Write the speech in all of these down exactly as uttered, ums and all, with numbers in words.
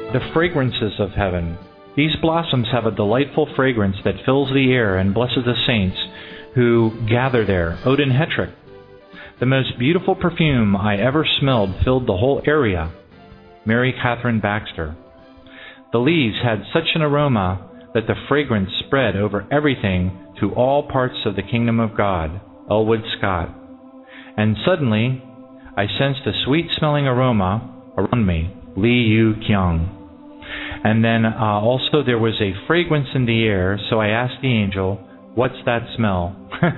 the fragrances of heaven. These blossoms have a delightful fragrance that fills the air and blesses the saints who gather there. Odin Hetrick. The most beautiful perfume I ever smelled filled the whole area. Mary Catherine Baxter. The leaves had such an aroma that the fragrance spread over everything to all parts of the kingdom of God. Elwood Scott. And suddenly, I sensed a sweet-smelling aroma around me. Lee Yu Kyung. And then uh, also there was a fragrance in the air, so I asked the angel, "What's that smell?"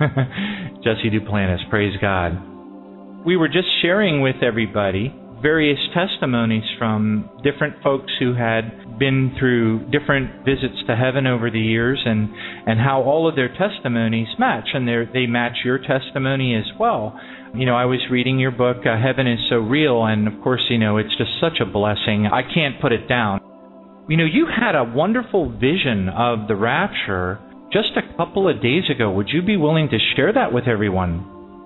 Jesse Duplantis, praise God. We were just sharing with everybody various testimonies from different folks who had been through different visits to heaven over the years, and, and how all of their testimonies match, and they match your testimony as well. You know, I was reading your book, uh, Heaven is So Real, and of course, you know, it's just such a blessing. I can't put it down. You know, you had a wonderful vision of the rapture just a couple of days ago. Would you be willing to share that with everyone?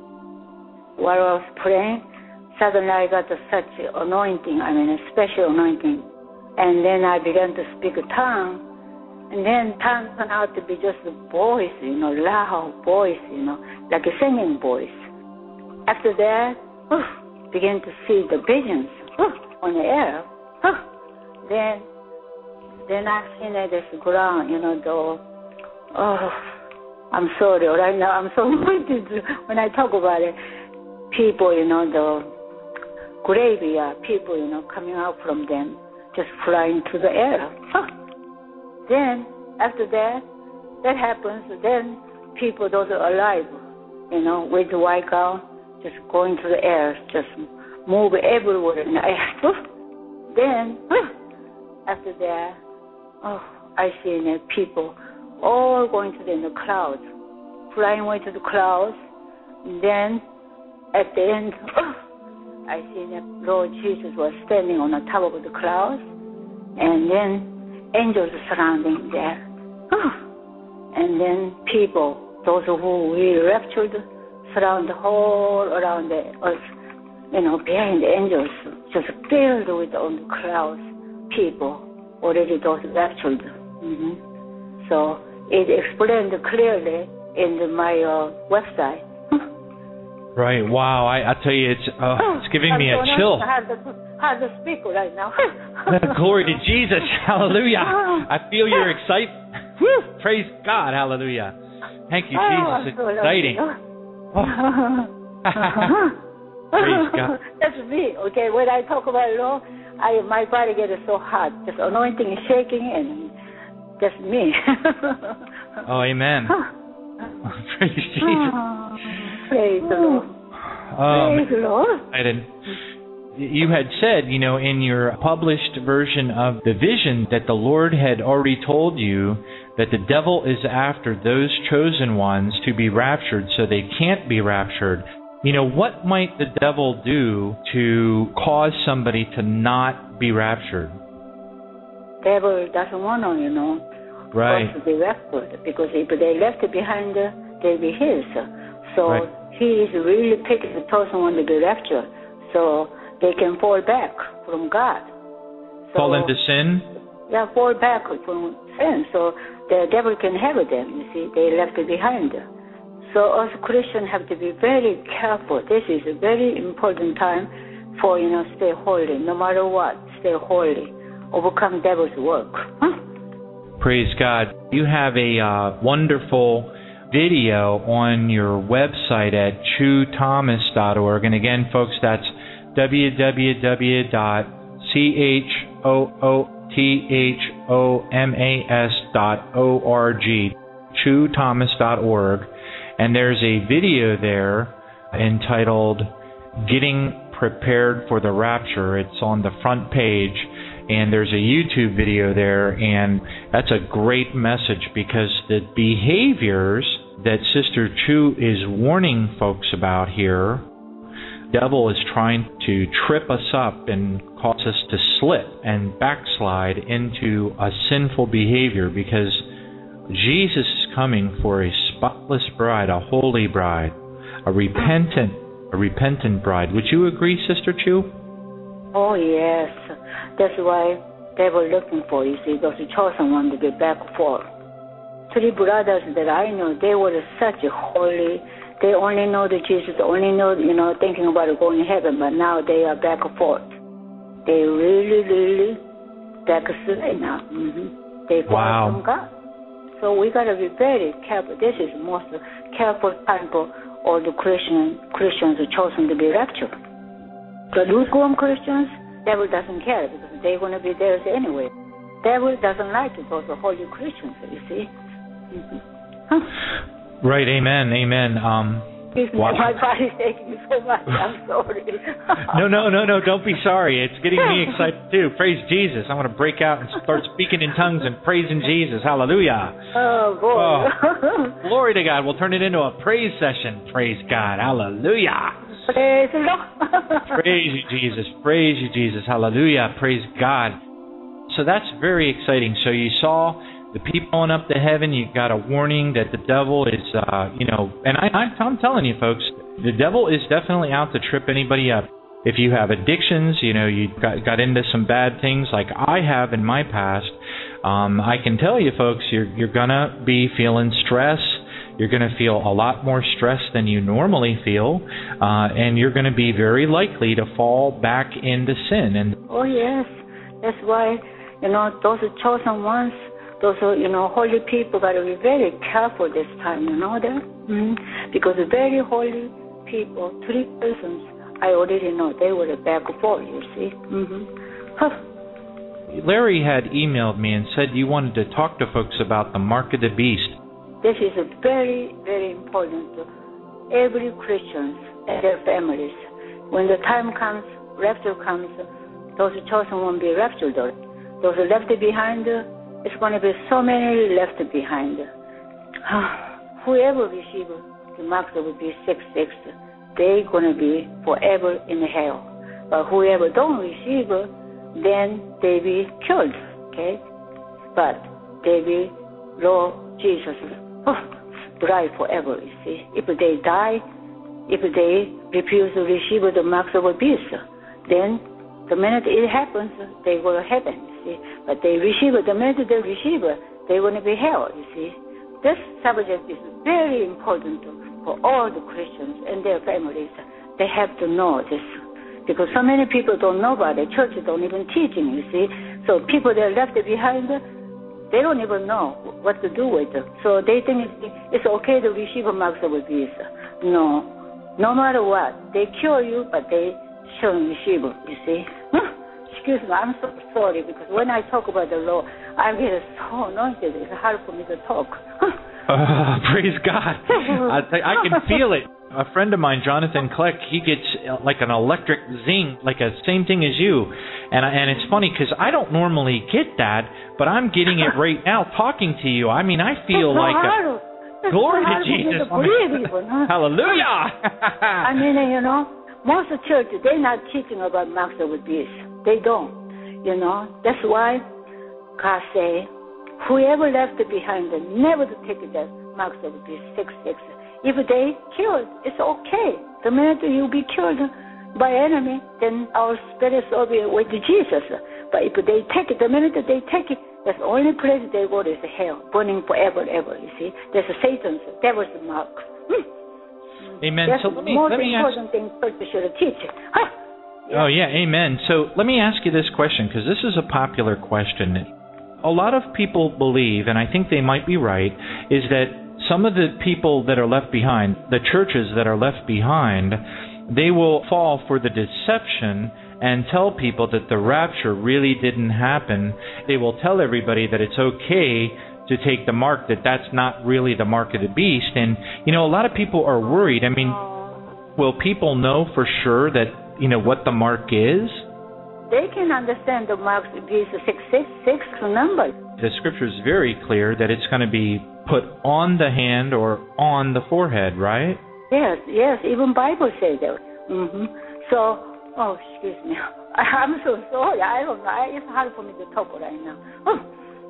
While I was praying, suddenly I got such anointing, I mean a special anointing. And then I began to speak a tongue. And then tongue turned out to be just a voice, you know, loud voice, you know, like a singing voice. After that, uh, began to see the visions uh, on the air. Uh, then then I seen that this ground, you know, the, oh, I'm sorry, right now I'm so anointed when I talk about it. People, you know, the graveyard, people, you know, coming out from them, just flying through the air. Huh. Then, after that, that happens, then people, those are alive, you know, with the white gown, just going through the air, just move everywhere in the air. Then, after that, oh, I see the people all going to the, in the clouds, flying away to the clouds. And then, at the end, oh, I see that Lord Jesus was standing on the top of the clouds, and then angels surrounding there. Oh, and then people, those who we raptured, surround the whole around the earth, you know, behind the angels, just filled with on the clouds, people, already those raptured. Mm-hmm. So it explained clearly in the, my uh, website. Right. Wow. I, I tell you, it's uh, it's giving me a chill. I have to, have to speak right now. Glory to Jesus. Hallelujah. I feel your excitement. Woo. Praise God. Hallelujah. Thank you, Jesus. It's so exciting. Oh. Praise God. That's me. Okay. When I talk about it all, I, my body gets so hot. Just anointing and shaking, and just me. Oh, amen. Praise Jesus. Praise the Lord. Um, Praise the Lord. You had said, you know, in your published version of the vision that the Lord had already told you that the devil is after those chosen ones to be raptured so they can't be raptured. You know, what might the devil do to cause somebody to not be raptured? Devil doesn't want to, you know, right. to be raptured, because if they left behind, they'll be his. So right. He is really picking the person want to be raptured, so they can fall back from God. So, fall into sin? Yeah, fall back from sin, so the devil can have them, you see, they left behind. So us Christians have to be very careful. This is a very important time for, you know, stay holy, no matter what, stay holy, overcome devil's work. Huh? Praise God. You have a uh, wonderful video on your website at chew thomas dot org. And again, folks, that's w w w dot choothomas dot org, chew thomas dot org. And there's a video there entitled Getting Prepared for the Rapture. It's on the front page. And there's a YouTube video there, and that's a great message, because the behaviors that Sister Chu is warning folks about here, the devil is trying to trip us up and cause us to slip and backslide into a sinful behavior, because Jesus is coming for a spotless bride, a holy bride, a repentant, a repentant bride. Would you agree, Sister Chu? Oh, yes. That's why they were looking for, you see, those chosen ones to be back forth. Three brothers that I know, they were such a holy, they only know the Jesus, only know, you know, thinking about going to heaven, but now they are back forth. They really, really backslide now. Mm-hmm. They fall wow. from God. So we got to be very careful. This is the most careful time for all the Christian, Christians who chosen to be raptured. The lukewarm Christians, devil doesn't care because they're going to be there anyway. Devil doesn't like those holy Christians, you see. Mm-hmm. Huh. Right, amen, amen. Um, wow. My body's aching me so much, I'm sorry. no, no, no, no, don't be sorry. It's getting me excited too. Praise Jesus. I'm going to break out and start speaking in tongues and praising Jesus. Hallelujah. Oh, boy. Oh, glory to God. We'll turn it into a praise session. Praise God. Hallelujah. Praise the Lord. Praise you, Jesus. Praise you, Jesus. Hallelujah. Praise God. So that's very exciting. So you saw the people going up to heaven. You got a warning that the devil is, uh, you know, and I, I, I'm telling you, folks, the devil is definitely out to trip anybody up. If you have addictions, you know, you got, got into some bad things like I have in my past, um, I can tell you, folks, you're, you're going to be feeling stress. You're going to feel a lot more stress than you normally feel, uh, and you're going to be very likely to fall back into sin. And oh, yes. That's why, you know, those chosen ones, those, you know, holy people got to be very careful this time, you know that? Mm-hmm. Because the very holy people, three persons, I already know, they were back for, you see. Mm-hmm. Huh. Larry had emailed me and said you wanted to talk to folks about the mark of the beast. This is a very, very important to every Christian and their families. When the time comes, rapture comes, those chosen won't be raptured. Those left behind, it's going to be so many left behind. Whoever receives the mark of the beast six six, they're going to be forever in hell. But whoever don't receive, then they be killed, okay? But they be Lord Jesus bride forever, you see. If they die, if they refuse to receive the marks of the beast, then the minute it happens, they go to heaven, you see. But they receive it, the minute they receive it, they're going to be hell, you see. This subject is very important for all the Christians and their families. They have to know this. Because so many people don't know about it. Churches don't even teach it, you see. So people that are left behind, they don't even know what to do with it. So they think it's okay to receive a marks of the beast. No. No matter what. They kill you, but they shouldn't receive it, you see. Excuse me, I'm so sorry, because when I talk about the law, I get so anointed. It's hard for me to talk. uh, praise God. I, I can feel it. A friend of mine, Jonathan Kleck, he gets like an electric zing, like a same thing as you. And I, and it's funny because I don't normally get that, but I'm getting it right now talking to you. I mean, I feel so like a, glory so to Jesus. To believe even, huh? Hallelujah. I mean, you know, most of the churches, they're not teaching about marks of the beast. They don't, you know. That's why God say, whoever left behind, never to take that marks of the beast, six, six. If they killed, it's okay. The minute you be killed by enemy, then our spirits will be with Jesus. But if they take it, the minute they take it, that's the only place they go is hell, burning forever and ever, you see. That's Satan's, devil's mark. Hmm. Amen. That's so let me, the most let me important ask... thing church should teach. Huh? Yeah. Oh, yeah, amen. So let me ask you this question, because this is a popular question. A lot of people believe, and I think they might be right, is that some of the people that are left behind, the churches that are left behind, they will fall for the deception and tell people that the rapture really didn't happen. They will tell everybody that it's okay to take the mark, that that's not really the mark of the beast. And, you know, a lot of people are worried. I mean, will people know for sure that, you know, what the mark is? They can understand the mark of the beast, six six six number. The scripture is very clear that it's going to be put on the hand or on the forehead, right? Yes, yes. Even Bible says that. Mm-hmm. So, oh, excuse me. I, I'm so sorry. I don't know. It's hard for me to talk right now. Oh.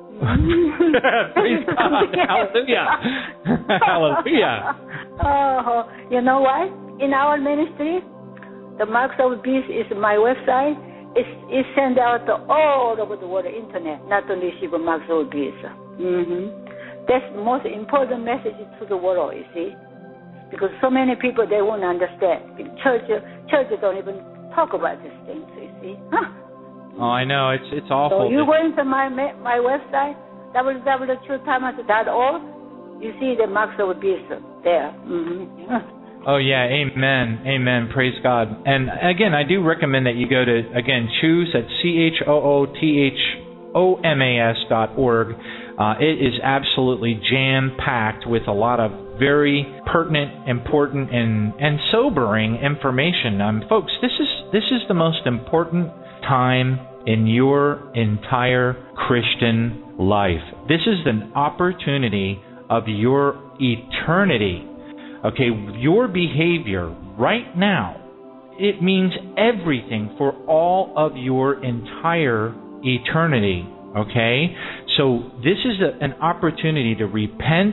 Praise God. Hallelujah. Hallelujah. Oh, you know what? In our ministry, the Marks of the Beast is my website. it's, it's sent out to all over the world, internet, not to receive Maxwell peace. Mm-hmm. That's the most important message to the world, you see. Because so many people, they won't understand. Church, church don't even talk about these things, you see. Huh? Oh, I know. It's it's awful. So you go into my my website, w w w dot true thomas dot org, you see the Maxwell peace there. Mm-hmm. Oh, yeah, amen, amen, praise God. And again, I do recommend that you go to, again, choose at C H O O T H O M A S dot org. Uh, it is absolutely jam-packed with a lot of very pertinent, important, and, and sobering information. Um, folks, this is this is the most important time in your entire Christian life. This is an opportunity of your eternity. Okay, your behavior right now, it means everything for all of your entire eternity. Okay, so this is a, an opportunity to repent,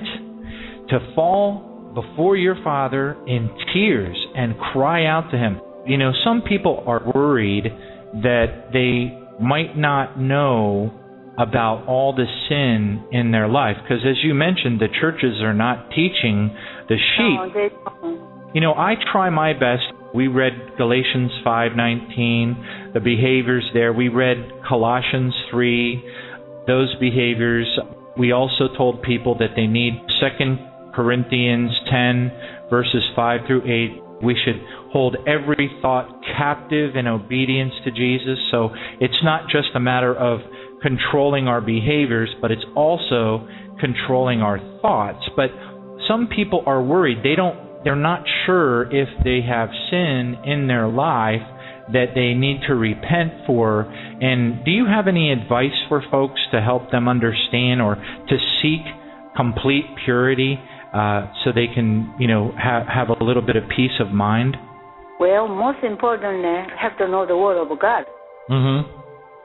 to fall before your Father in tears and cry out to Him. You know, some people are worried that they might not know about all the sin in their life, because as you mentioned, the churches are not teaching the sheep. No, they don't. You know, I try my best. We read Galatians five nineteen, the behaviors there. We read Colossians three, those behaviors. We also told people that they need Second Corinthians ten, verses five through eight. We should hold every thought captive in obedience to Jesus. So it's not just a matter of controlling our behaviors, but it's also controlling our thoughts. But some people are worried. They don't, they're not sure if they have sin in their life that they need to repent for. And do you have any advice for folks to help them understand or to seek complete purity uh, so they can, you know, ha- have a little bit of peace of mind? Well, most importantly, have to know the Word of God. Mm-hmm.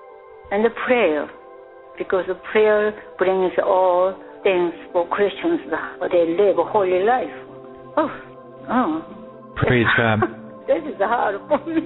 And the prayer, because the prayer brings all things for Christians that they live a holy life. Oh, oh. Praise God. This is hard for me.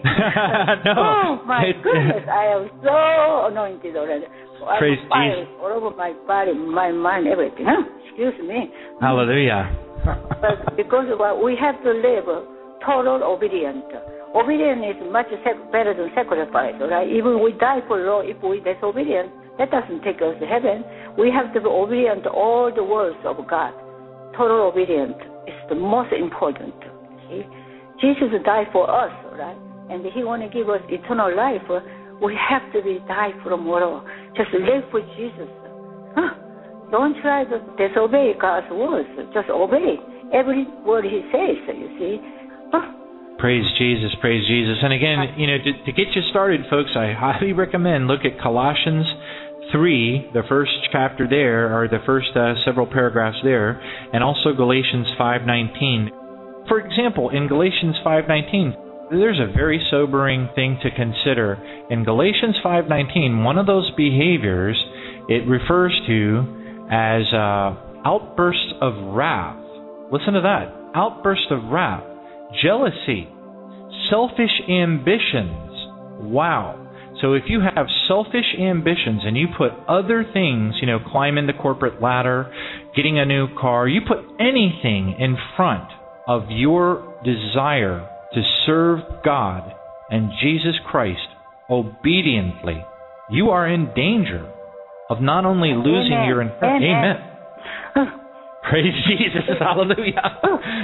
No. Oh, my it, goodness. I am so anointed already. Praise I'm fire Jesus. all over my body, my mind, everything. Huh? Excuse me. Hallelujah. But because of what we have to live total obedience. Obedience is much better than sacrifice, right? Even we die for law, if we disobedient, that doesn't take us to heaven. We have to be obedient to all the words of God. Total obedience is the most important. See? Jesus died for us, right? And He want to give us eternal life. We have to be died from world. Just live for Jesus. Huh? Don't try to disobey God's words. Just obey every word He says, you see. Huh? Praise Jesus, praise Jesus. And again, you know, to, to get you started, folks, I highly recommend look at Colossians three, the first chapter there, or the first uh, several paragraphs there, and also Galatians five nineteen. For example, in Galatians five nineteen, there's a very sobering thing to consider. In Galatians five nineteen, one of those behaviors, it refers to as uh, outbursts of wrath. Listen to that. Outbursts of wrath. Jealousy, selfish ambitions. Wow. So if you have selfish ambitions and you put other things, you know, climbing the corporate ladder, getting a new car, you put anything in front of your desire to serve God and Jesus Christ obediently, you are in danger of not only losing Amen. your... Amen. Amen. Praise Jesus. Hallelujah.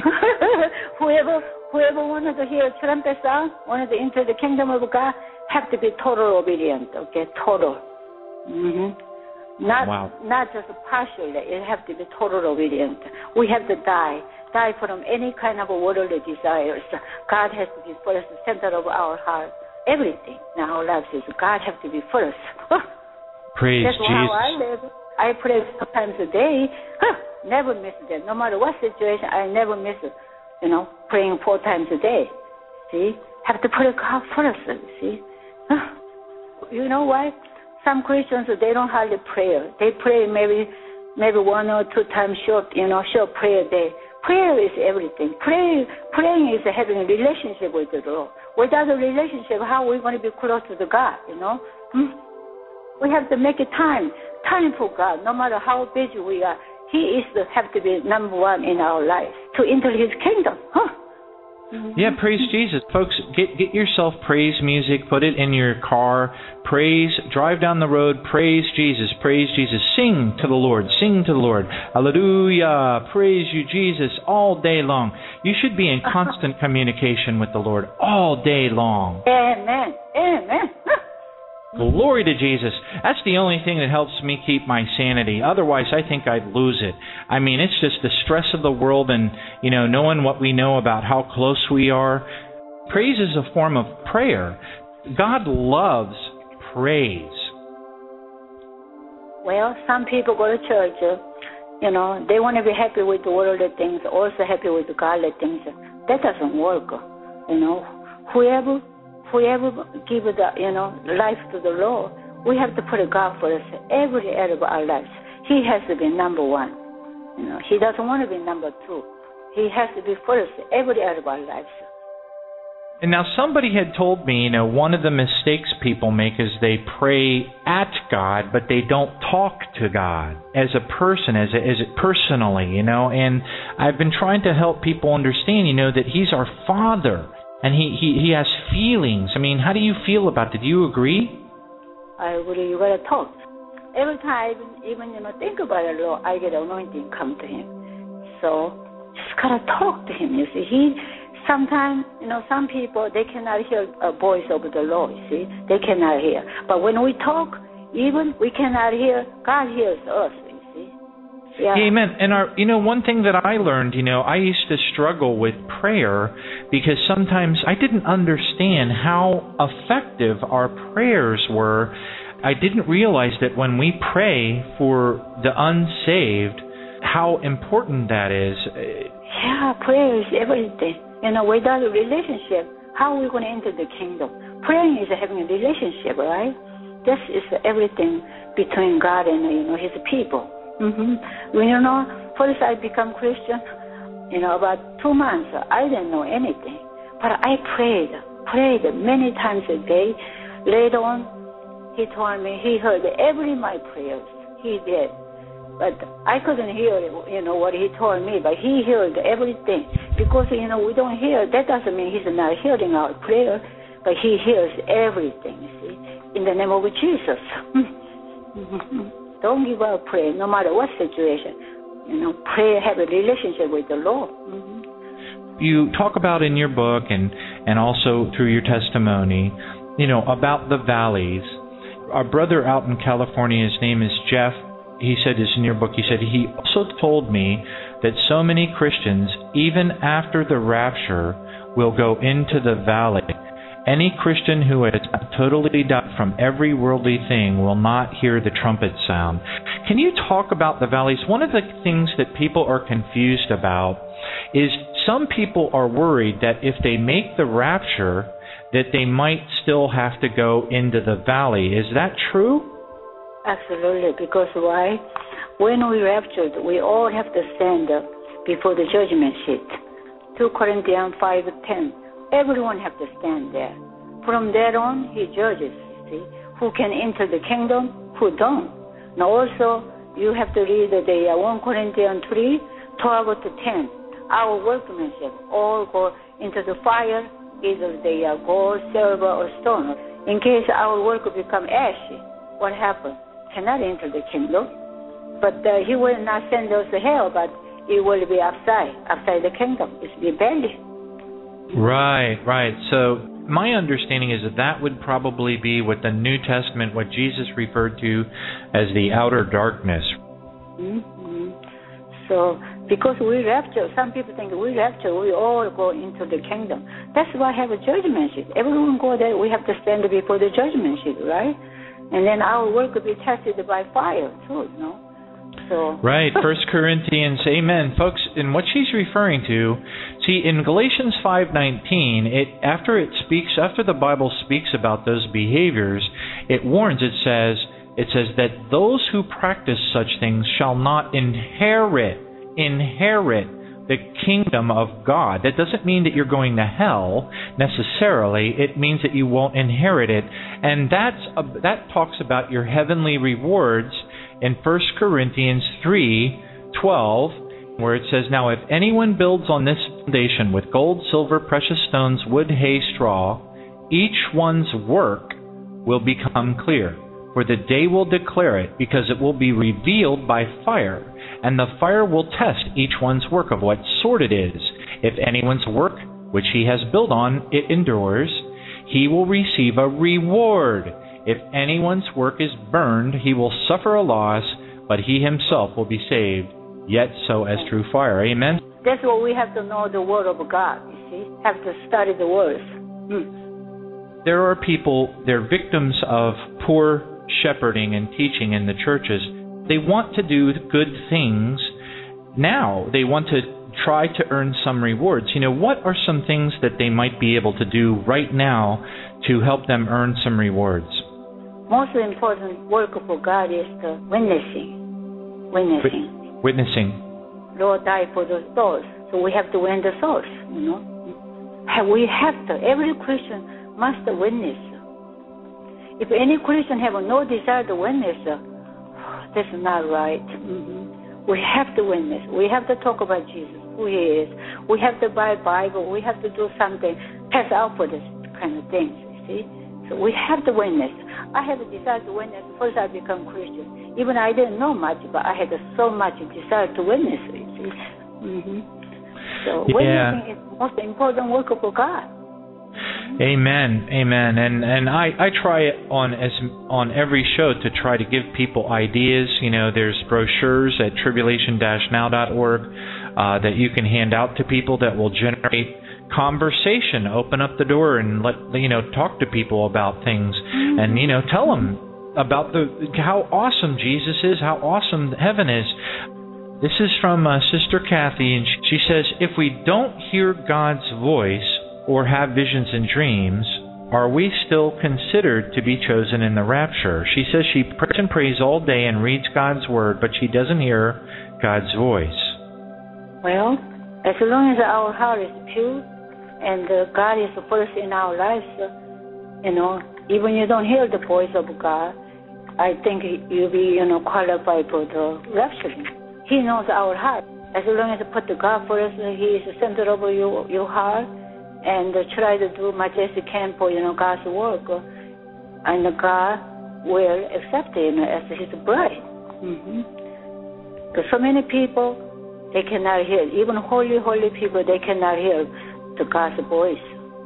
whoever whoever wanted to hear a trumpet sound, wanted to enter the kingdom of God, have to be total obedient, okay? Total. Mm-hmm. Not wow. not just partially. It have to be total obedient. We have to die. Die from any kind of worldly desires. God has to be first, the center of our heart. Everything in our lives is God has to be first. Praise That's Jesus. how I live. I pray four times a day. Huh, never miss it. No matter what situation, I never miss it. You know, praying four times a day. See? Have to put God first. See? Huh. You know why? Some Christians, they don't hardly pray. They pray maybe maybe one or two times short, you know, short prayer a day. Prayer is everything. Pray, praying is having a relationship with the Lord. Without a relationship, how are we going to be close to the God, you know? Hmm? We have to make a time, time for God, no matter how busy we are. He is the, have to be number one in our lives to enter His kingdom. Huh? Mm-hmm. Yeah, praise Jesus. Folks, get get yourself praise music, put it in your car, praise, drive down the road, praise Jesus, praise Jesus, sing to the Lord, sing to the Lord. Hallelujah, praise you, Jesus, all day long. You should be in constant communication with the Lord all day long. Amen, amen. Glory to Jesus. That's the only thing that helps me keep my sanity. Otherwise, I think I'd lose it. I mean, it's just the stress of the world and, you know, knowing what we know about how close we are. Praise is a form of prayer. God loves praise. Well, some people go to church, uh, you know, they want to be happy with the worldly things, also happy with the godly things. That doesn't work, you know. Whoever... Whoever give the, you know, life to the Lord, we have to put God first every area of our lives. He has to be number one. You know, He doesn't want to be number two. He has to be first every area of our lives. And now somebody had told me, you know, one of the mistakes people make is they pray at God, but they don't talk to God as a person, as a, as a personally, you know. And I've been trying to help people understand, you know, that He's our Father. And he, he, he has feelings. I mean, how do you feel about it? Do you agree? I agree. You got to talk. Every time, even, you know, think about it, Lord, I get anointing come to Him. So, just got to talk to Him, you see. He, sometimes, you know, some people, they cannot hear a voice of the Lord, you see. They cannot hear. But when we talk, even we cannot hear, God hears us. Yeah. Amen. And our, you know, one thing that I learned, you know, I used to struggle with prayer because sometimes I didn't understand how effective our prayers were. I didn't realize that when we pray for the unsaved, how important that is. Yeah, prayer is everything. You know, without a relationship, how are we going to enter the kingdom? Praying is having a relationship, right? This is everything between God and, you know, His people. Mm-hmm. When, you know, first I become Christian, you know, about two months, I didn't know anything. But I prayed, prayed many times a day. Later on, He told me He heard every my prayers. He did. But I couldn't hear, you know, what He told me, but He heard everything. Because, you know, we don't hear, that doesn't mean He's not hearing our prayer, but He hears everything, you see, in the name of Jesus. Don't give up prayer, no matter what situation. You know, pray, have a relationship with the Lord. Mm-hmm. You talk about in your book and, and also through your testimony, you know, about the valleys. Our brother out in California, his name is Jeff. He said this in your book. He said he also told me that so many Christians, even after the rapture, will go into the valley. Any Christian who has totally died from every worldly thing will not hear the trumpet sound. Can you talk about the valleys? One of the things that people are confused about is some people are worried that if they make the rapture, that they might still have to go into the valley. Is that true? Absolutely, because why? When we raptured, we all have to stand up before the judgment seat. Second Corinthians five ten. Everyone have to stand there. From there on, He judges, see, who can enter the kingdom, who don't. Now also, you have to read the First Corinthians three, twelve to ten. Our workmanship all go into the fire, either they are gold, silver, or stone. In case our work become ashy, what happens? Cannot enter the kingdom. But uh, He will not send us to hell, but it will be outside, outside the kingdom. It's rebellion. Right, right. So my understanding is that that would probably be what the New Testament, what Jesus referred to as the outer darkness. Mm-hmm. So because we rapture, some people think we rapture, we all go into the kingdom. That's why I have a judgment seat. Everyone go there, we have to stand before the judgment seat, right? And then our work will be tested by fire too, you know. So. Right, First Corinthians, amen. Folks, and what she's referring to, see, in Galatians five nineteen, it after it speaks, after the Bible speaks about those behaviors, it warns, it says, it says that those who practice such things shall not inherit, inherit the kingdom of God. That doesn't mean that you're going to hell necessarily. It means that you won't inherit it. And that's a, that talks about your heavenly rewards in First Corinthians three twelve, where it says, "Now if anyone builds on this foundation with gold, silver, precious stones, wood, hay, straw, each one's work will become clear. For the day will declare it, because it will be revealed by fire, and the fire will test each one's work of what sort it is. If anyone's work, which he has built on, it endures, he will receive a reward. If anyone's work is burned, he will suffer a loss, but he himself will be saved, yet so as through fire." Amen? That's what we have to know, the word of God, you see. Have to study the words. Hmm. There are people, they're victims of poor shepherding and teaching in the churches. They want to do good things now. They want to try to earn some rewards. You know, what are some things that they might be able to do right now to help them earn some rewards? Most important work for God is the witnessing. Witnessing. Witnessing. Lord died for the souls, so we have to win the souls, you know. We have to. Every Christian must witness. If any Christian have no desire to witness, that's not right. Mm-hmm. We have to witness. We have to talk about Jesus, who He is. We have to buy a Bible. We have to do something, pass out for this kind of things, you see. So we have to witness. I have a desire to witness. First I become Christian. Even I didn't know much, but I had so much desire to witness, you see. Mm-hmm. So yeah. witnessing is the most important work for God. Amen, amen, and and I, I try it on as on every show to try to give people ideas. You know, there's brochures at tribulation dash now dot org uh, that you can hand out to people that will generate conversation. Open up the door and let you know talk to people about things, mm-hmm. and you know tell them about the how awesome Jesus is, how awesome heaven is. This is from uh, Sister Kathy, and she says, if we don't hear God's voice or have visions and dreams, are we still considered to be chosen in the rapture? She says she prays and prays all day and reads God's word, but she doesn't hear God's voice. Well, as long as our heart is pure and uh, God is first in our lives, uh, you know, even you don't hear the voice of God, I think you'll be, you know, qualified for the rapture. He knows our heart. As long as you put the God first, He is the center of your, your heart, and uh, try to do much as you can for, you know, God's work, uh, and God will accept you, you know, as His bride. Mm-hmm. Because so many people, they cannot hear. Even holy, holy people, they cannot hear the God's voice.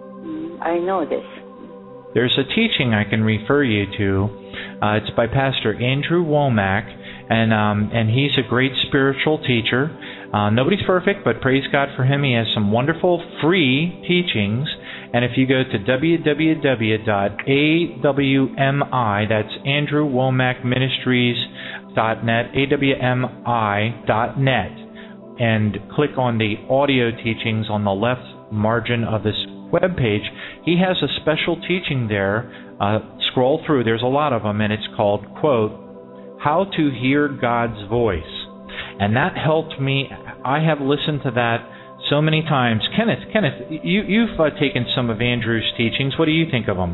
Mm, I know this. There's a teaching I can refer you to. Uh, it's by Pastor Andrew Womack, and um, and he's a great spiritual teacher. Uh, nobody's perfect, but praise God for him. He has some wonderful free teachings. And if you go to w w w dot a w m i, that's Andrew Womack Ministries dot net, A W M I dot net, and click on the audio teachings on the left margin of this webpage, he has a special teaching there. Uh, scroll through, there's a lot of them, and it's called, quote, How to Hear God's Voice. And that helped me. I have listened to that so many times. Kenneth, Kenneth, you, you've uh, taken some of Andrew's teachings. What do you think of them?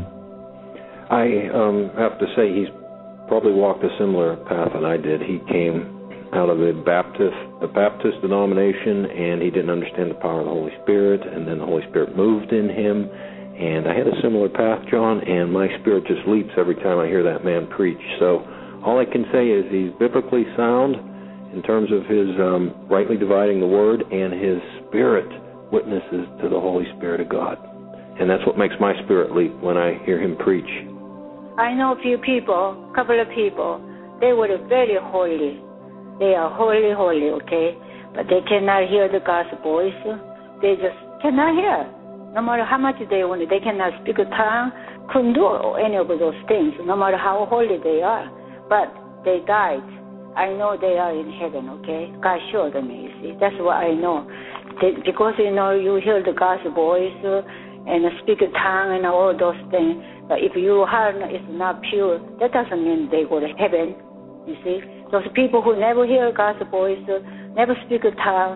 I um, have to say he's probably walked a similar path than I did. He came out of a Baptist, a Baptist denomination, and he didn't understand the power of the Holy Spirit, and then the Holy Spirit moved in him. And I had a similar path, John, and my spirit just leaps every time I hear that man preach. So all I can say is he's biblically sound in terms of his um, rightly dividing the word, and his spirit witnesses to the Holy Spirit of God. And that's what makes my spirit leap when I hear him preach. I know a few people, a couple of people, they were very holy. They are holy, holy, okay? But they cannot hear the God's voice. They just cannot hear. No matter how much they want, they cannot speak a tongue, couldn't do any of those things, no matter how holy they are. But they died. I know they are in heaven, okay? God showed me, you see. That's what I know. They, because, you know, you hear the God's voice uh, and speak a tongue and all those things. But if your heart is not pure, that doesn't mean they go to heaven, you see. Those people who never hear God's voice, uh, never speak a tongue,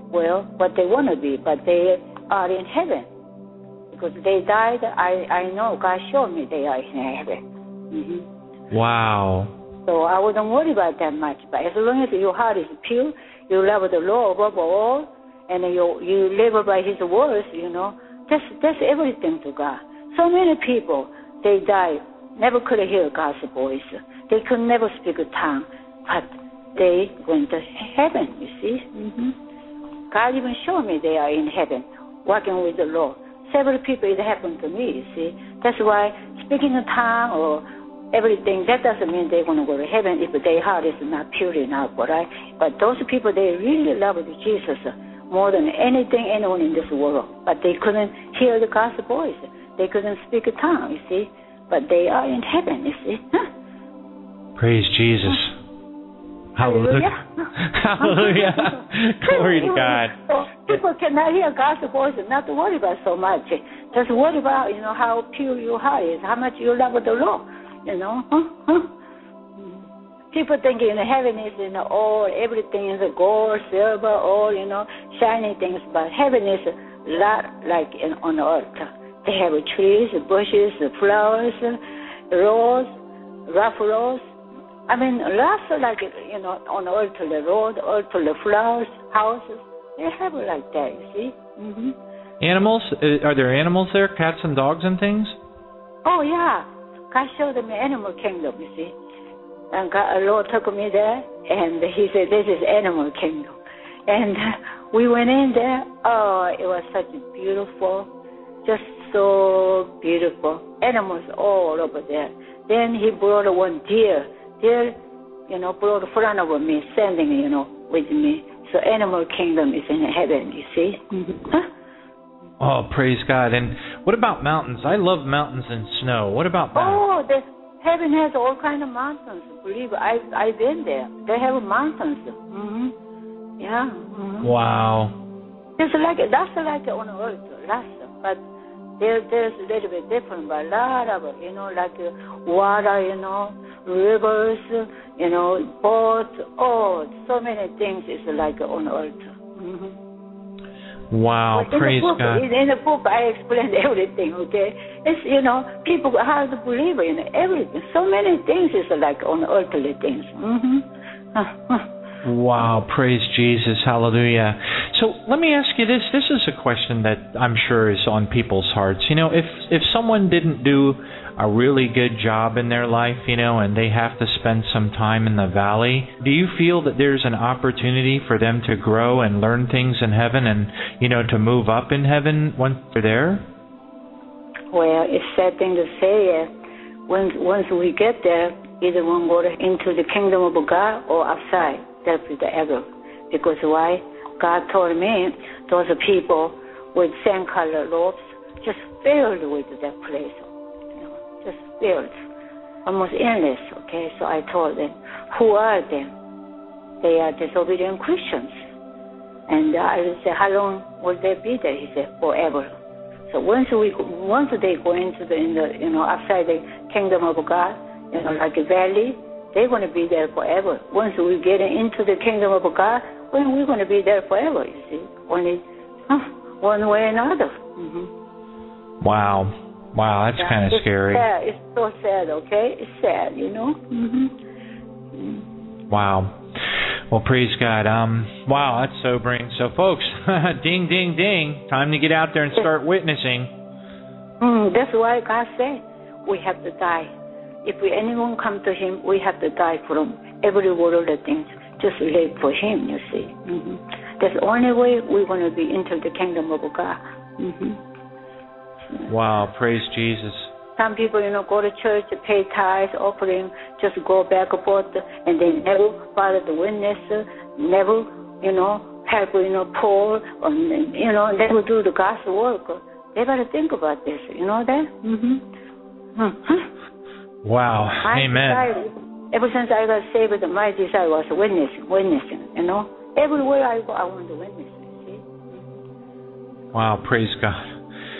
well, what they want to be, but they are in heaven. Because they died, I, I know, God showed me they are in heaven. Mm-hmm. Wow. So I wouldn't worry about that much. But as long as your heart is pure, you love the Lord above all, and you you live by His words, you know, that's, that's everything to God. So many people, they died, never could hear God's voice. They could never speak a tongue, but they went to heaven, you see. Mm-hmm. God even showed me they are in heaven, walking with the Lord. Several people, it happened to me, you see. That's why speaking a tongue or everything, that doesn't mean they're going to go to heaven if their heart is not pure enough, right? But those people, they really loved Jesus more than anything, anyone in this world. But they couldn't hear the God's voice. They couldn't speak a tongue, you see. But they are in heaven, you see. Huh? Praise Jesus. Hallelujah. Hallelujah. Glory to God. So people cannot hear God's voice, not to worry about so much. Just worry about, you know, how pure your heart is, how much you love the Lord, you know. Huh? Huh? People think in heaven is, you know, all, everything is gold, silver, all, you know, shiny things. But heaven is a lot like in, on earth. They have trees, bushes, flowers, rose, rough rose. I mean, lots of like, you know, on earth, the road, earth, the flowers, houses. They have it like that, you see. Mm-hmm. Animals? Are there animals there, cats and dogs and things? Oh, yeah. God showed me animal kingdom, you see. And God, the Lord took me there, and He said, this is animal kingdom. And we went in there. Oh, it was such beautiful, just so beautiful. Animals all over there. Then He brought one deer. Deer, you know, brought in front of me, standing, you know, with me. So animal kingdom is in heaven, you see. Mm-hmm. Huh? Oh, praise God. And what about mountains? I love mountains and snow. What about that? Oh, the heaven has all kind of mountains. Believe it, I, I've been there. They have mountains. Mm-hmm. Yeah. Mm-hmm. Wow. It's like, that's like on earth, lots, but there, there's a little bit different, but a lot of, you know, like water, you know, rivers, you know, boats, oh, so many things is like on earth. Mm-hmm. Wow, but praise in book, God. In the book, I explained everything, okay? It's, you know, people have to believe in everything. So many things is like on earthly things. Mm-hmm. Wow, praise Jesus, hallelujah. So let me ask you this. This is a question that I'm sure is on people's hearts. You know, if if someone didn't do a really good job in their life, you know, and they have to spend some time in the valley, do you feel that there's an opportunity for them to grow and learn things in heaven and, you know, to move up in heaven once they're there? Well, it's a sad thing to say. Uh, once, once we get there, either one go into the kingdom of God or outside. That's the error. Because why? God told me those people with sand-colored robes just filled with that place. Just filled, almost endless, okay? So I told them, who are them? They are disobedient Christians. And I said, how long will they be there? He said, forever. So once we, once they go into the, in the, you know, outside the kingdom of God, you know, like a valley, they're going to be there forever. Once we get into the kingdom of God, well, we're going to be there forever, you see. Only huh, one way or another. Mm-hmm. Wow. Wow, that's yeah, kind of scary. Sad. It's so sad, okay? It's sad, you know? Mm-hmm. Mm-hmm. Wow. Well, praise God. Um, wow, that's sobering. So, folks, ding, ding, ding. Time to get out there and start witnessing. Mm, that's why God said we have to die. If we, anyone come to Him, we have to die from every worldly things. Just live for Him, you see. Mm-hmm. That's the only way we're going to be into the kingdom of God. Mm-hmm. Wow, praise Jesus. Some people, you know, go to church, pay tithes, offering, just go back and forth, and they never follow the witness, never, you know, help, you know, poor, or, you know, never do the gospel work. They got to think about this, you know that? Mm-hmm. Mm-hmm. Wow, my amen. Desire, ever since I got saved, my desire was witnessing, witnessing, you know. Everywhere I go, I want to witness, you see. Wow, praise God.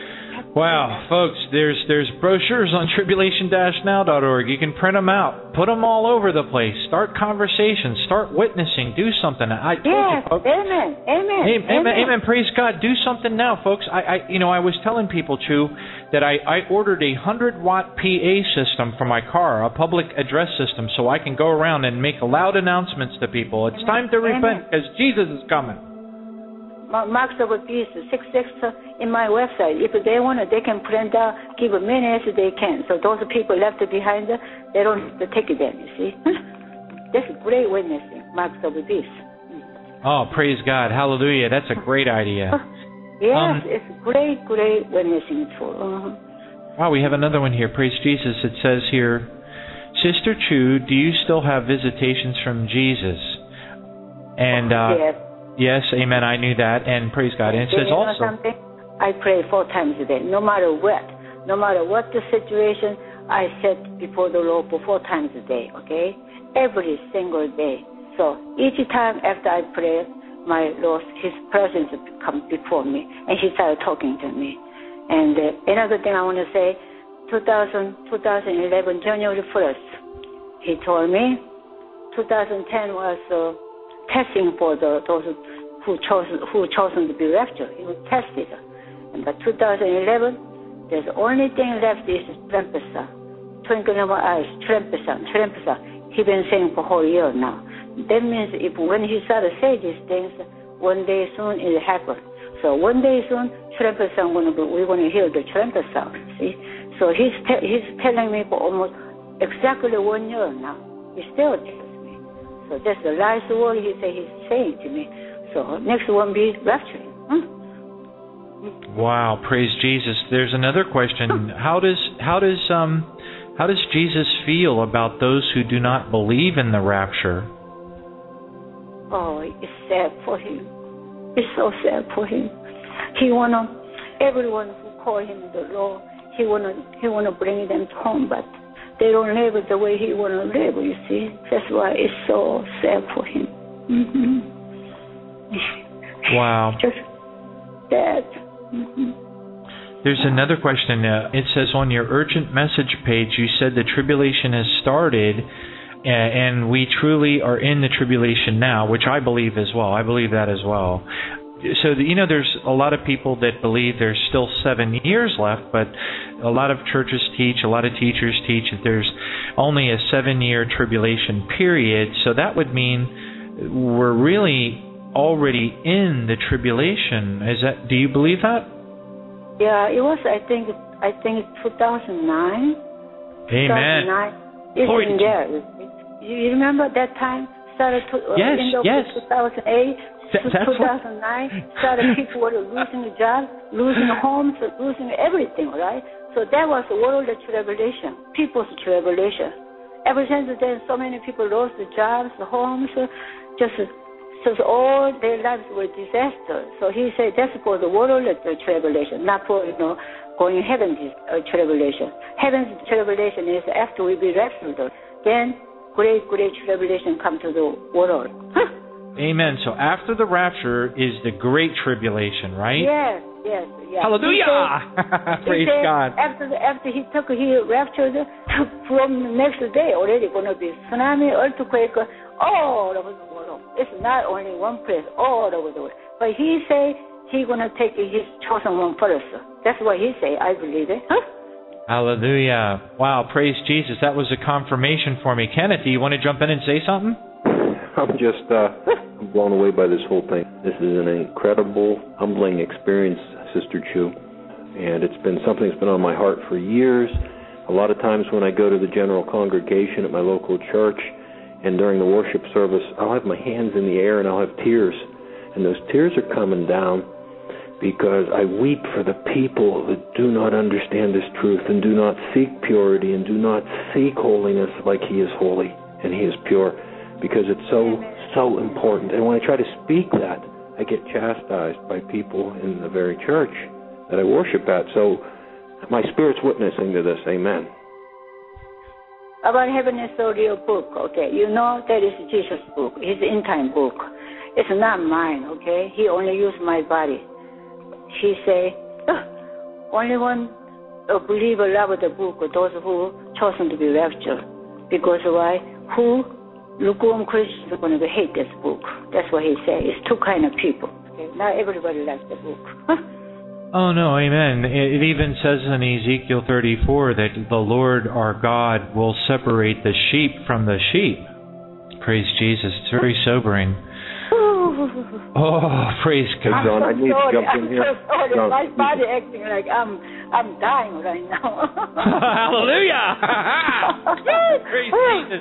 Wow, folks, there's there's brochures on tribulation dash now dot org. You can print them out, put them all over the place. Start conversations, start witnessing, do something. I told yes, you, folks. Amen, amen, amen, amen, amen. Praise God. Do something now, folks. I, I, you know, I was telling people, Chu, that I, I ordered a hundred watt P A system for my car, a public address system, so I can go around and make loud announcements to people. It's amen. time to repent because Jesus is coming. Marks of the Beast, six six in my website. If they want it, they can print out, give a minute, they can. So those people left behind, they don't have to take it then, you see. That's great witnessing, Marks of the Beast. Oh, praise God. Hallelujah. That's a great idea. Yes, um, it's great, great witnessing for. Uh-huh. Wow, we have another one here. Praise Jesus. It says here, Sister Chu, do you still have visitations from Jesus? And uh, yes. Yes, amen. I knew that, and praise God. And it says you know also, something? I pray four times a day, no matter what, no matter what the situation. I said before the Lord for four times a day. Okay, every single day. So each time after I pray, my Lord, His presence comes before me, and He started talking to me. And uh, another thing I want to say, two thousand, twenty eleven, January first, He told me. twenty ten was. Uh, testing for the, those who chose who chosen to be raptured. He was tested. And by two thousand eleven, there's the only thing left is Trempesa. Twinkling of my eyes, Trempesa, Trempesa. He's been saying for a whole year now. That means if when he started saying these things, one day soon it will happen. So one day soon, Trempesa, we're going to hear the Trempesa. See? So he's, te- he's telling me for almost exactly one year now. He still tells me. So that's the last word he say he's saying to me. So next one be rapturing. Hmm? Wow, praise Jesus. There's another question. How does how does um how does Jesus feel about those who do not believe in the rapture? Oh, it's sad for him. It's so sad for him. He wanna everyone who call him the Lord, he wanna he wanna bring them home, but they don't live the way he want to live, you see. That's why it's so sad for him. Mm-hmm. Wow. Just sad. Mm-hmm. There's another question. Uh, it says on your urgent message page, you said the tribulation has started, uh, and we truly are in the tribulation now, which I believe as well. I believe that as well. So, you know, there's a lot of people that believe there's still seven years left, but a lot of churches teach, a lot of teachers teach that there's only a seven-year tribulation period. So that would mean we're really already in the tribulation. Is that? Do you believe that? Yeah, it was. I think. I think two thousand nine. Amen. two thousand nine. It's Point. in there. You remember that time? Started to, uh, yes. end of Yes. two thousand eight. Th- two thousand nine, started people were losing jobs, losing homes, losing everything, right? So that was the world tribulation, people's tribulation. Ever since then, so many people lost the jobs, the homes, just so all their lives were disaster. So he said that's for the world tribulation, not for, you know, going heaven's uh, tribulation. Heaven's tribulation is after we be raptured. Then great, great tribulation come to the world. Amen. So after the rapture is the great tribulation, right? Yes, yes, yes. Hallelujah! Said, Praise said God. After the, after he took he raptured, from the next day already going to be tsunami, earthquake, all over the world. It's not only one place, all over the world. But he say he going to take his chosen one first. That's what he say. I believe it. Huh? Hallelujah! Wow, praise Jesus. That was a confirmation for me. Kenneth, do you want to jump in and say something? I'm just uh, blown away by this whole thing. This is an incredible, humbling experience, Sister Chu, and it's been something that's been on my heart for years. A lot of times when I go to the general congregation at my local church, and during the worship service, I'll have my hands in the air and I'll have tears, and those tears are coming down because I weep for the people that do not understand this truth and do not seek purity and do not seek holiness like He is holy and He is pure. Because it's so, so important. And when I try to speak that, I get chastised by people in the very church that I worship at. So my spirit's witnessing to this. Amen. About heaven is a real book, okay? You know that is Jesus' book. His end-time book. It's not mine, okay? He only used my body. He say, oh, only one a believer love the book, those who chosen to be raptured. Because why? Who lukewarm Christians are going to hate this book. That's what he said. It's two kind of people. Okay? Not everybody likes the book. Oh, no, amen. It even says in Ezekiel thirty-four that the Lord our God will separate the sheep from the sheep. Praise Jesus. It's very sobering. Oh, praise God. Hey, John, I need sorry. to jump in I'm here. so sorry. John, My body acting like I'm I'm dying right now. Hallelujah! Praise Jesus.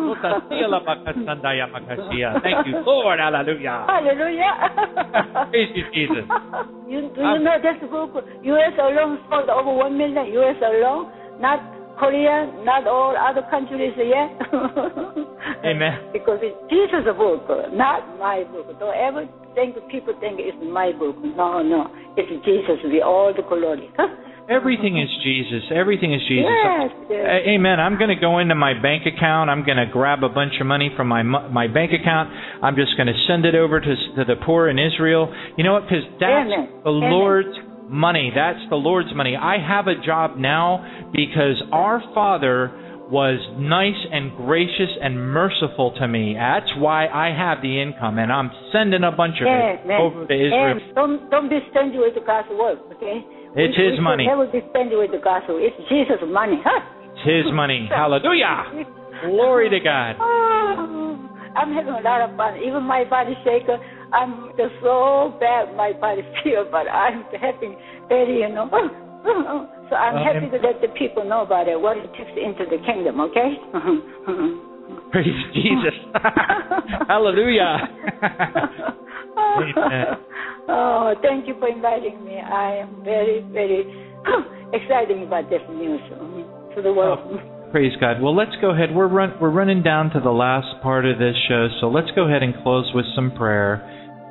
Thank you, Lord. Hallelujah. Hallelujah. Praise you, Jesus. You, do you um, know this book? U S alone sold over one million. U S alone, not Korea, not all other countries yet. Amen. Because it's Jesus' book, not my book. Don't ever think people think it's my book. No, no. It's Jesus with all the glory. Everything is Jesus. Everything is Jesus. Yes, yes. Amen. I'm going to go into my bank account. I'm going to grab a bunch of money from my my bank account. I'm just going to send it over to, to the poor in Israel. You know what? Because that's Amen. the Amen. Lord's money. That's the Lord's money. I have a job now because our Father was nice and gracious and merciful to me. That's why I have the income, and I'm sending a bunch of yes, it over to Israel. Yes. Don't don't be stingy with God's work, okay? It's we, His we money. Never be stingy with the gospel. It's Jesus' money. Huh? It's His money. Hallelujah. Glory to God. Oh, I'm having a lot of fun. Even my body shaker. I'm just so bad. My body feel, but I'm happy, very, you know. So I'm well, happy to let the people know about it. What it takes into the kingdom. Okay. Praise Jesus. Hallelujah. Amen. Oh, thank you for inviting me. I am very, very excited about this news to the world. Oh, praise God. Well, let's go ahead. We're run, we're running down to the last part of this show, so let's go ahead and close with some prayer.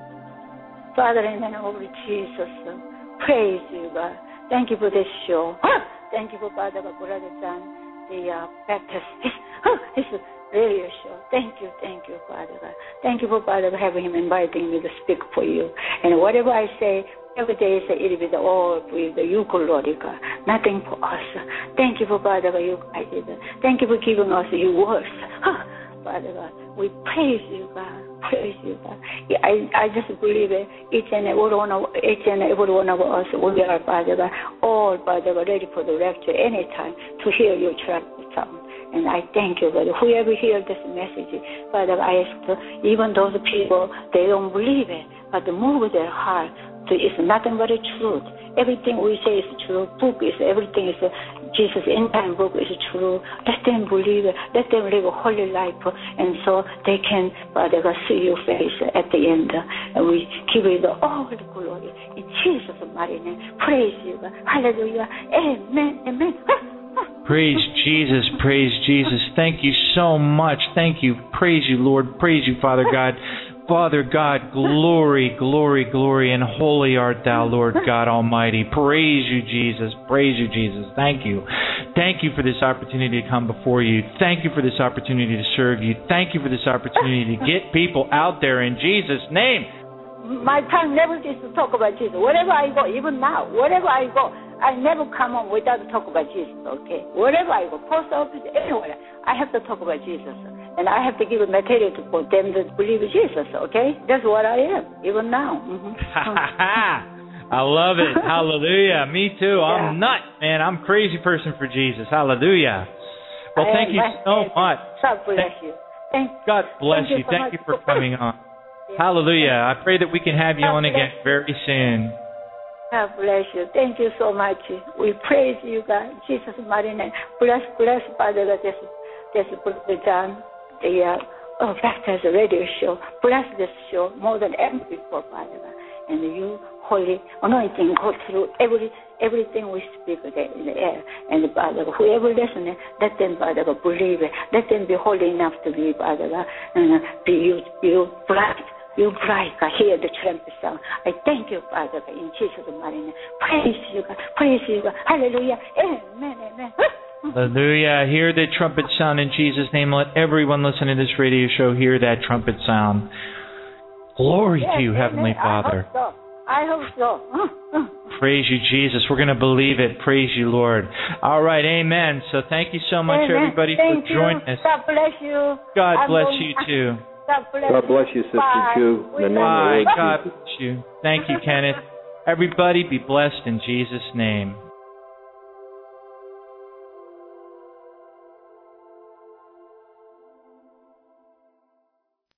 Father, in the name of Jesus, praise you, God. Thank you for this show. Thank you for Father, Brother John, the uh, Baptist. It's a radio show. Thank you, thank you, Father God. Thank you for Father having him inviting me to speak for you. And whatever I say, every day I say it with all with the you, Lord God. Nothing for us. Thank you for Father God, you guided. Thank you for giving us your words. Father God, we praise you, God. Praise you, God. I, I just believe it. Each and every one of each and every one of us, we are, Father God, all Father God, ready for the rapture anytime to hear your trumpet sound. And I thank you, God. Whoever hears this message, Father, I ask, even those people, they don't believe it, but move their heart. So it's nothing but the truth. Everything we say is true. Book is everything is uh, Jesus' end time book is true. Let them believe it. Let them live a holy life, and so they can, Father God, see your face at the end. And we give you the all the glory in Jesus' mighty name. Praise you, God. Hallelujah. Amen. Amen. Praise Jesus, praise Jesus. Thank you so much. Thank you. Praise you, Lord. Praise you, Father God. Father God, glory, glory, glory, and holy art thou, Lord God Almighty. Praise you, Jesus. Praise you, Jesus. Thank you. Thank you for this opportunity to come before you. Thank you for this opportunity to serve you. Thank you for this opportunity to get people out there in Jesus' name. My tongue never used to talk about Jesus. Wherever I go, even now, wherever I go, I never come home without talk about Jesus, okay? Wherever I go, post office, anywhere, I have to talk about Jesus. And I have to give a material to for them to believe in Jesus, okay? That's what I am, even now. Mm-hmm. I love it. Hallelujah. Me too. Yeah. I'm nuts, man. I'm a crazy person for Jesus. Hallelujah. Well, I thank you so much. God bless you. Thank, God bless thank you. you. So thank you for coming on. Yeah. Hallelujah. I pray that we can have you God on again you. very soon. God bless you. Thank you so much. We praise you, God. In Jesus' mighty name. Bless, bless, Father, that this, this Brother John, the uh, oh, Baptist radio show. Bless this show more than ever before, Father God. And you, holy anointing, go through every everything we speak in the air. And Father God, whoever listening, let them, Father God, believe it. Let them be holy enough to be, Father God, and uh, be you, you bright. You bright, God, hear the trumpet sound. I thank you, Father God, in Jesus' mighty name. Praise you, God. Praise you, God. Hallelujah. Amen, amen. Hallelujah. Hear the trumpet sound in Jesus' name. Let everyone listening to this radio show hear that trumpet sound. Glory yes, to you, amen. Heavenly Father. I hope so. I hope so. Praise you, Jesus. We're going to believe it. Praise you, Lord. All right, amen. So thank you so much, Amen. everybody, Thank for joining you. us. God bless you. God I'm bless going- you, too. God bless, God bless you, Sister Bye. Chu. In the name of the Bye. Lord God Jesus. bless you. Thank you, Kenneth. Everybody be blessed in Jesus' name.